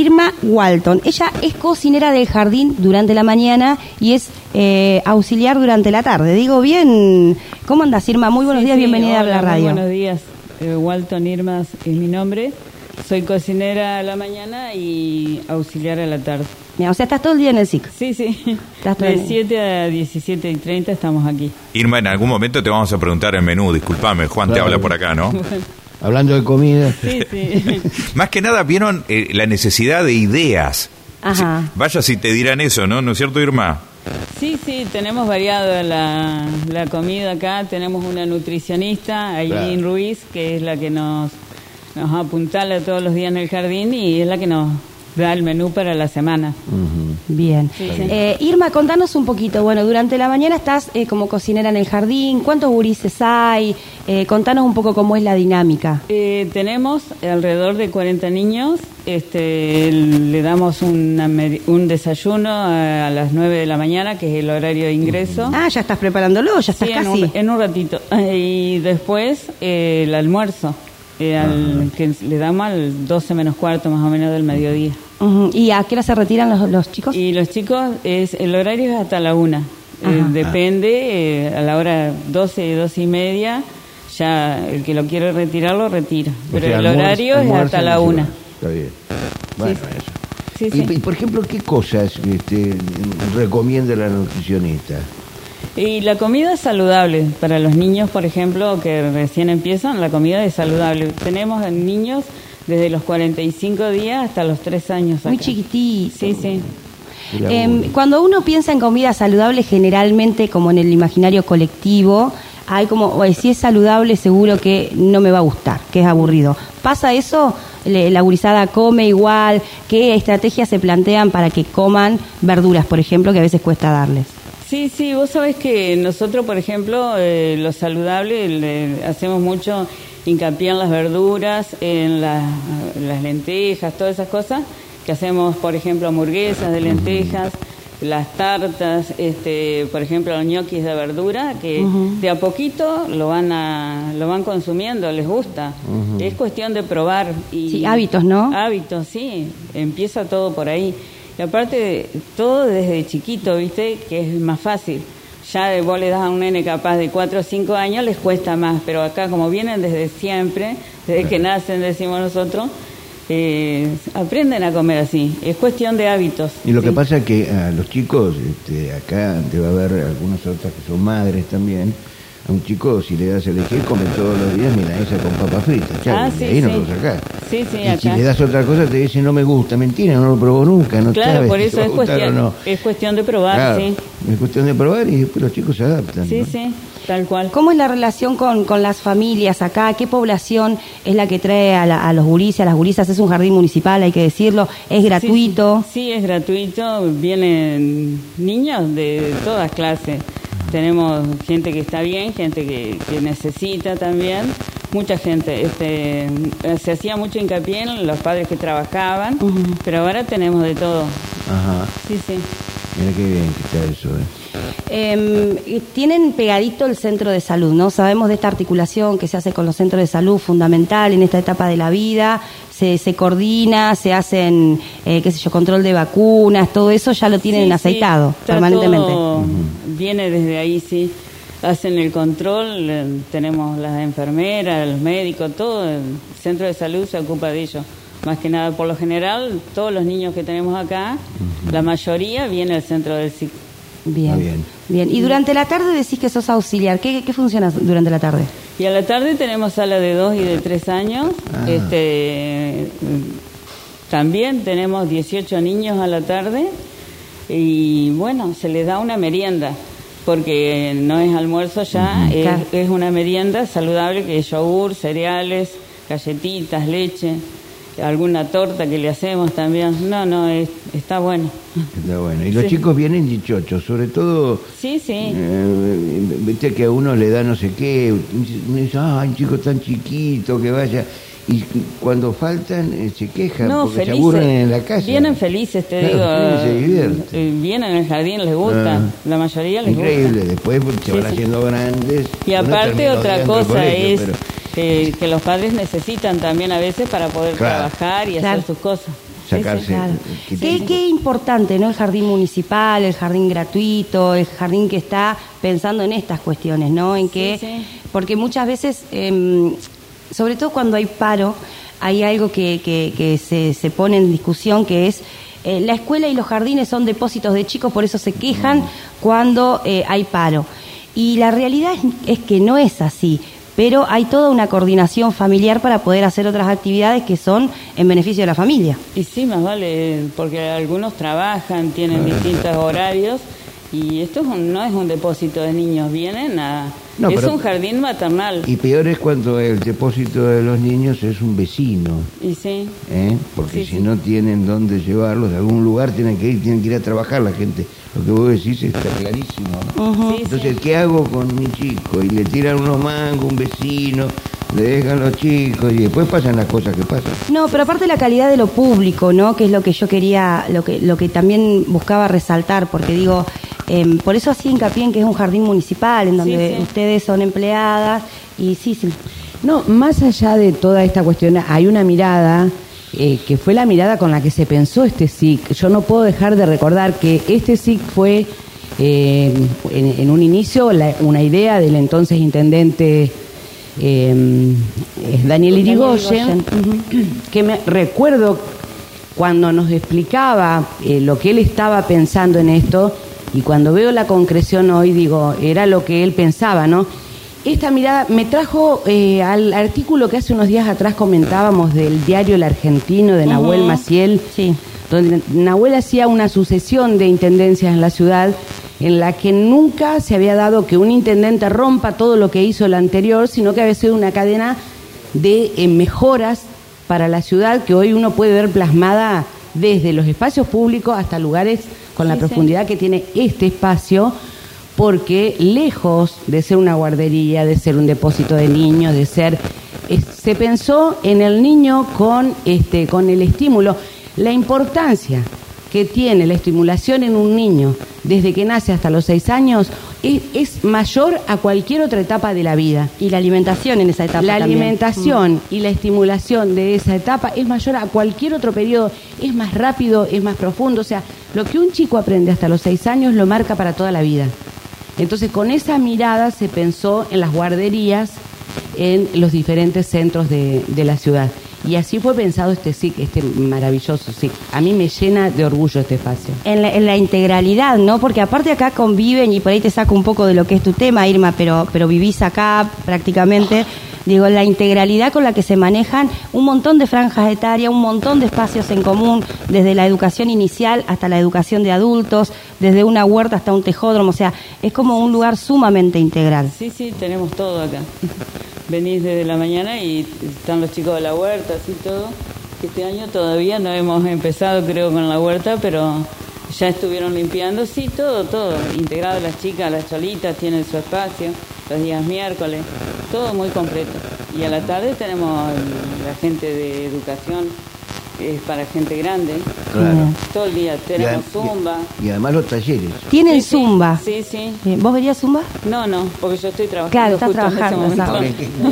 Irma Walton. Ella es cocinera del jardín durante la mañana y es auxiliar durante la tarde. Digo bien, ¿cómo andas, Irma? Muy buenos días, bienvenida hola, a la radio. Muy buenos días, Walton Irma es mi nombre. Soy cocinera a la mañana y auxiliar a la tarde. Mira, o sea, estás todo el día en el SIC. Sí. De 7 a 17:30 estamos aquí. Irma, en algún momento te vamos a preguntar el menú. Disculpame, Juan te habla por acá, ¿no? Hablando de comida. Sí. Más que nada vieron la necesidad de ideas. Ajá. Vaya si te dirán eso, ¿no? ¿No es cierto, Irma? Sí, tenemos variado la comida acá. Tenemos una nutricionista, Aileen Ruiz, que es la que nos apuntala todos los días en el jardín y es la que nos da el menú para la semana. Bien. Sí. Irma, contanos un poquito. Bueno, durante la mañana estás como cocinera en el jardín. ¿Cuántos gurises hay? Contanos un poco cómo es la dinámica. Tenemos alrededor de 40 niños. Le damos un desayuno a las 9 de la mañana, que es el horario de ingreso. Ah, ya estás preparándolo, ya estás casi. En un ratito. Y después el almuerzo. Que le damos al 12 menos cuarto más o menos del mediodía. ¿Y a qué hora se retiran los chicos? Y los chicos, el horario es hasta la 1. Depende, a la hora 12 y media, ya el que lo quiere retirar, lo retira. Pero el horario es hasta la 1. Está bien. Bueno, sí. eso. Y, por ejemplo, ¿qué cosas recomienda la nutricionista? Y la comida es saludable. Para los niños, por ejemplo, que recién empiezan, la comida es saludable. Tenemos niños desde los 45 días hasta los 3 años acá. Muy chiquititos. Sí. Cuando uno piensa en comida saludable, generalmente, como en el imaginario colectivo, hay como, si es saludable, seguro que no me va a gustar, que es aburrido. ¿Pasa eso? ¿La gurizada come igual? ¿Qué estrategias se plantean para que coman verduras, por ejemplo, que a veces cuesta darles? Sí, vos sabés que nosotros, por ejemplo, lo saludable, hacemos mucho hincapié en las verduras, en las lentejas, todas esas cosas, que hacemos, por ejemplo, hamburguesas de lentejas, las tartas, por ejemplo, los ñoquis de verdura, que de a poquito lo van consumiendo, les gusta. Es cuestión de probar. Sí, hábitos, ¿no? Hábitos, sí, empieza todo por ahí. Y aparte, todo desde chiquito, ¿viste? Que es más fácil. Ya vos le das a un nene capaz de 4 o 5 años, les cuesta más. Pero acá, como vienen desde siempre, desde que nacen, decimos nosotros, aprenden a comer así. Es cuestión de hábitos. Y lo que pasa es que a los chicos, acá debe haber algunas otras que son madres también. A un chico, si le das a elegir, come todos los días milanesa con papas fritas. Ahí no lo sacás. Sí, y acá. Si le das otra cosa, te dice, no me gusta. Mentira, no lo probó nunca. No claro, sabes por eso es cuestión de probar, claro, sí. Es cuestión de probar y después los chicos se adaptan. Sí, ¿no? sí, tal cual. ¿Cómo es la relación con las familias acá? ¿Qué población es la que trae a los gurises, a las gurisas? Es un jardín municipal, hay que decirlo. ¿Es gratuito? Sí, es gratuito. Vienen niños de todas clases. Tenemos gente que está bien, gente que necesita también, mucha gente. Se hacía mucho hincapié en los padres que trabajaban, pero ahora tenemos de todo. Ajá. Sí. Mira qué bien que está eso. Tienen pegadito el centro de salud, ¿no? Sabemos de esta articulación que se hace con los centros de salud, fundamental en esta etapa de la vida. Se coordina, se hacen, control de vacunas, todo eso ya lo tienen aceitado permanentemente. Todo viene desde ahí, sí. Hacen el control, tenemos las enfermeras, los médicos, todo el centro de salud se ocupa de ello. Más que nada, por lo general, todos los niños que tenemos acá, la mayoría viene al centro del SIC. Bien. Y durante la tarde decís que sos auxiliar. ¿Qué funciona durante la tarde? Y a la tarde tenemos sala de 2 y de 3 años. También tenemos 18 niños a la tarde. Y bueno, se les da una merienda, porque no es almuerzo ya, es una merienda saludable, que es yogur, cereales, galletitas, leche, alguna torta que le hacemos también. Está bueno. Está bueno. Y los chicos vienen dichosos, sobre todo. Sí. Viste que a uno le da no sé qué, uno dice, un chico tan chiquito que vaya. Y cuando faltan se quejan porque felices. Se aburren en la casa. Vienen felices, te digo. Se divierten. Vienen en el jardín, les gusta. La mayoría les gusta. Increíble, después se van haciendo grandes. Y aparte otra cosa colegio, es que los padres necesitan también a veces para poder trabajar y hacer sus cosas. sacarse. Claro. Qué importante, ¿no? El jardín municipal, el jardín gratuito, el jardín que está pensando en estas cuestiones, ¿no? En que, porque muchas veces, sobre todo cuando hay paro, hay algo que se pone en discusión, que es la escuela y los jardines son depósitos de chicos, por eso se quejan cuando hay paro. Y la realidad es que no es así, pero hay toda una coordinación familiar para poder hacer otras actividades que son en beneficio de la familia. Y sí, más vale, porque algunos trabajan, tienen distintos horarios, y esto no es un depósito de niños, vienen a... No, es un jardín maternal. Y peor es cuando el depósito de los niños es un vecino. Y sí. Porque si no tienen dónde llevarlos, de algún lugar tienen que ir a trabajar la gente. Lo que vos decís está clarísimo, ¿no? Entonces, ¿qué hago con mi chico? Y le tiran unos mangos, un vecino, le dejan los chicos y después pasan las cosas que pasan. No, pero aparte la calidad de lo público, ¿no? Que es lo que yo quería, lo que también buscaba resaltar, porque digo, por eso hacía hincapié en que es un jardín municipal, en donde ustedes son empleadas, y sí. No, más allá de toda esta cuestión, hay una mirada... que fue la mirada con la que se pensó este SIC. Yo no puedo dejar de recordar que este SIC fue en un inicio una idea del entonces intendente Daniel Irigoyen, que recuerdo cuando nos explicaba lo que él estaba pensando en esto, y cuando veo la concreción hoy digo, era lo que él pensaba, ¿no? Esta mirada me trajo al artículo que hace unos días atrás comentábamos del diario El Argentino de Nahuel Maciel, donde Nahuel hacía una sucesión de intendencias en la ciudad en la que nunca se había dado que un intendente rompa todo lo que hizo el anterior, sino que había sido una cadena de mejoras para la ciudad que hoy uno puede ver plasmada desde los espacios públicos hasta lugares con la profundidad que tiene este espacio, porque lejos de ser una guardería, de ser un depósito de niños, de ser... se pensó en el niño con el estímulo. La importancia que tiene la estimulación en un niño desde que nace hasta los 6 años es mayor a cualquier otra etapa de la vida. Y la alimentación en esa etapa La también. alimentación y la estimulación de esa etapa es mayor a cualquier otro periodo, es más rápido, es más profundo. O sea, lo que un chico aprende hasta los 6 años lo marca para toda la vida. Entonces, con esa mirada se pensó en las guarderías en los diferentes centros de la ciudad. Y así fue pensado este SIC, este maravilloso SIC. A mí me llena de orgullo este espacio. En la integralidad, ¿no? Porque aparte acá conviven, y por ahí te saco un poco de lo que es tu tema, Irma, pero vivís acá prácticamente. Digo, la integralidad con la que se manejan un montón de franjas etarias, un montón de espacios en común, desde la educación inicial hasta la educación de adultos, desde una huerta hasta un tejódromo, o sea, es como un lugar sumamente integral. Sí, tenemos todo acá. Venís desde la mañana y están los chicos de la huerta, así todo. Este año todavía no hemos empezado, creo, con la huerta, pero ya estuvieron limpiando, sí, todo, integrado. Las chicas, las cholitas tienen su espacio, los días miércoles, todo muy completo. Y a la tarde tenemos la gente de educación, es para gente grande. Claro. Todo el día tenemos zumba. Y además los talleres. ¿Tienen zumba? Sí. ¿Vos verías zumba? No, porque yo estoy trabajando. Claro, estás justo trabajando, en ese ¿sabes?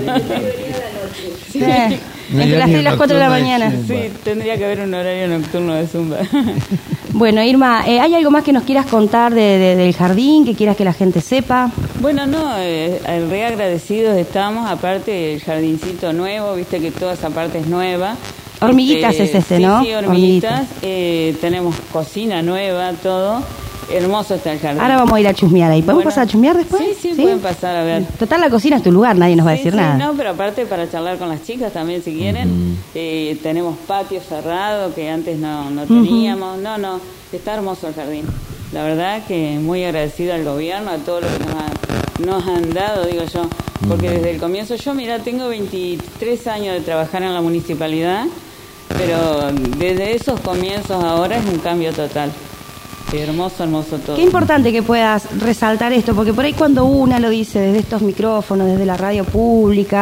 momento. Entre las 3 y las 4 de la mañana. Sí, tendría que haber un horario nocturno de zumba. Bueno, Irma, ¿hay algo más que nos quieras contar del jardín, que quieras que la gente sepa? Bueno, re agradecidos estamos, aparte el jardincito nuevo, viste que toda esa parte es nueva. Hormiguitas es ese, ¿no? Sí, hormiguitas. Tenemos cocina nueva, todo. Hermoso está el jardín. Ahora vamos a ir a chusmear ahí. ¿Podemos pasar a chusmear después? Sí, pueden pasar a ver. Total, la cocina es tu lugar, nadie nos va a decir nada. No, pero aparte para charlar con las chicas también si quieren. Tenemos patio cerrado que antes no teníamos. No, está hermoso el jardín. La verdad que muy agradecido al gobierno, a todo lo que nos han dado, digo yo. Porque desde el comienzo, tengo 23 años de trabajar en la municipalidad, pero desde esos comienzos ahora es un cambio total. Hermoso todo. Qué importante que puedas resaltar esto, porque por ahí cuando una lo dice desde estos micrófonos, desde la radio pública,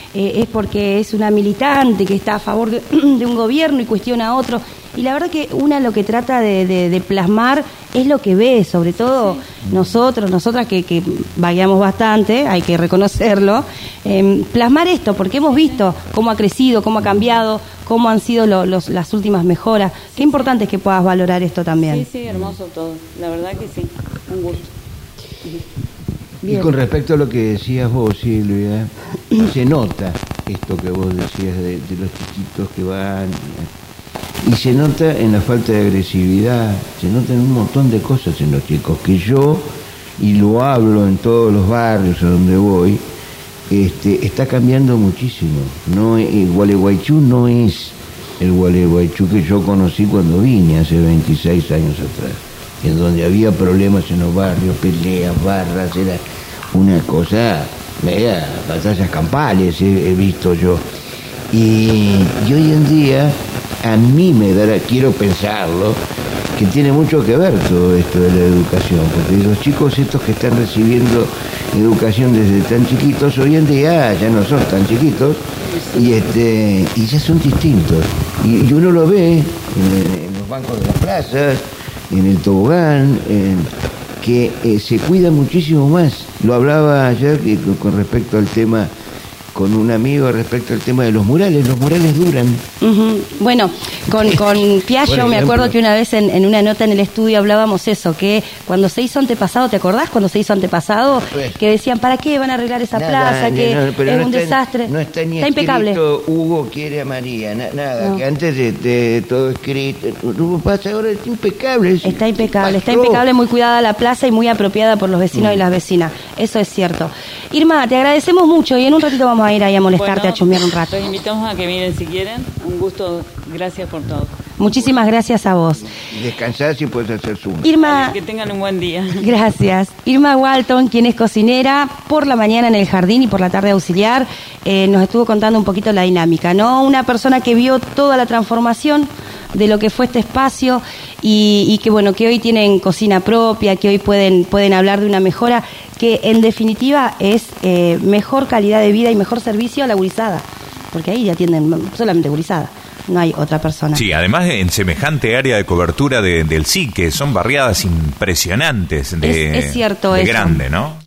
es porque es una militante que está a favor de un gobierno y cuestiona a otro. Y la verdad que una lo que trata de plasmar es lo que ve, sobre todo nosotras que vagueamos bastante, hay que reconocerlo, plasmar esto, porque hemos visto cómo ha crecido, cómo ha cambiado, cómo han sido las últimas mejoras. Qué importante es que puedas valorar esto también. Sí, hermoso todo, la verdad que sí, un gusto. Bien. Y con respecto a lo que decías vos, Silvia, se nota esto que vos decías de los chiquitos que van, y se nota en la falta de agresividad, se nota en un montón de cosas en los chicos, que yo, y lo hablo en todos los barrios a donde voy, está cambiando muchísimo. No, el Gualeguaychú no es el Gualeguaychú que yo conocí cuando vine hace 26 años atrás, en donde había problemas en los barrios, peleas, barras, era una cosa, batallas campales he visto yo. Y hoy en día, a mí me dará, quiero pensarlo, que tiene mucho que ver todo esto de la educación, porque los chicos estos que están recibiendo educación desde tan chiquitos, hoy en día ya no son tan chiquitos, y ya son distintos. Y uno lo ve en los bancos de las plazas, en el tobogán, que se cuida muchísimo más. Lo hablaba ayer con respecto al tema, con un amigo respecto al tema de los murales duran. Uh-huh. Bueno, con Piaggio me acuerdo que una vez en una nota en el estudio hablábamos eso, que cuando se hizo Antepasado, ¿te acordás cuando se hizo Antepasado? Pues, que decían, ¿para qué van a arreglar esa plaza? Que es un desastre. No está ni impecable. Escrito, Hugo quiere a María, nada, no. Que antes de todo escrito, pasa ahora, es impecable. Está impecable, muy cuidada la plaza y muy apropiada por los vecinos y las vecinas, eso es cierto. Irma, te agradecemos mucho y en un ratito vamos a ir ahí a molestarte, a chusmear un rato. Los invitamos a que miren si quieren. Un gusto, gracias por todo. Muchísimas gracias a vos. Descansar si puedes hacer Zoom. Irma, que tengan un buen día. Gracias. Irma Walton, quien es cocinera por la mañana en el jardín y por la tarde auxiliar, nos estuvo contando un poquito la dinámica, ¿no? Una persona que vio toda la transformación de lo que fue este espacio y que bueno, que hoy tienen cocina propia, que hoy pueden hablar de una mejora que en definitiva es mejor calidad de vida y mejor servicio a la gurizada, porque ahí atienden solamente gurizada, no hay otra persona. Sí, además en semejante área de cobertura del SIC, que son barriadas impresionantes es cierto de eso. grande, ¿no?